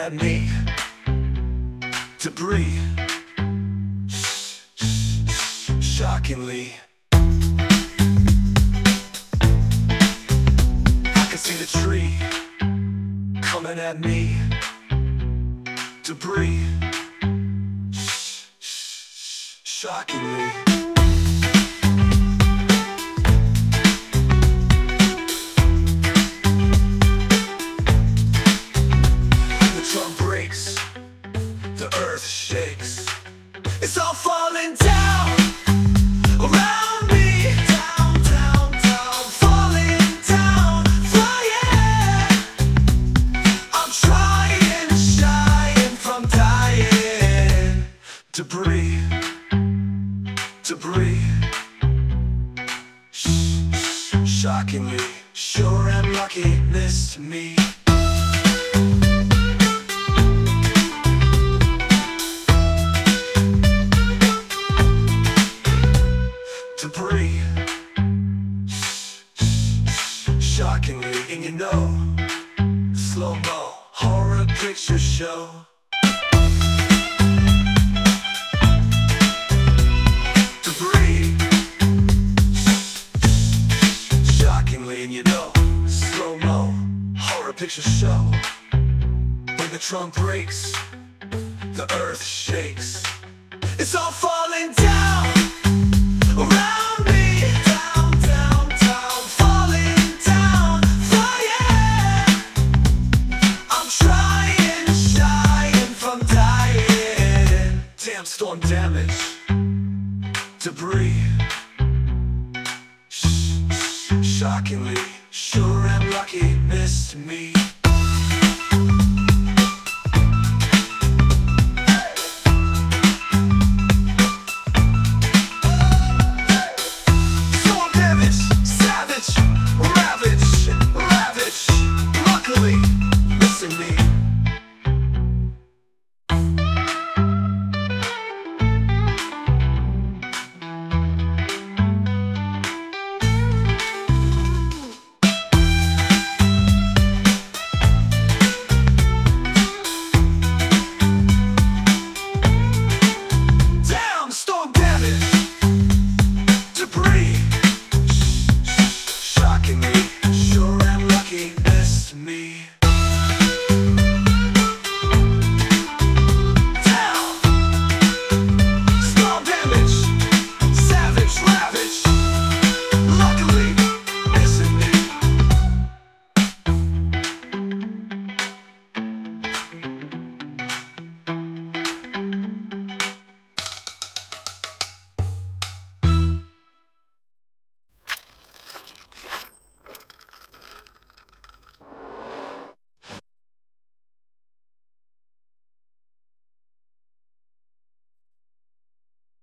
at me. Debris, shockingly. I can see the tree coming at me. Debris, shockingly. The earth shakes. It's all falling down around me. Down, down, down, falling down, flying. I'm trying to shine from dying. Debris, debris. Shockingly, sure am lucky, this to me. Debris, shockingly, and you know, slow-mo, horror picture show. Debris, shockingly, and you know, slow-mo, horror picture show. When the trunk breaks, the earth shakes. It's all falling down around me. Down, down, down, falling down, flying. I'm trying to shine from dying. Damn, storm damage. Debris, shockingly, sure am lucky, missed me.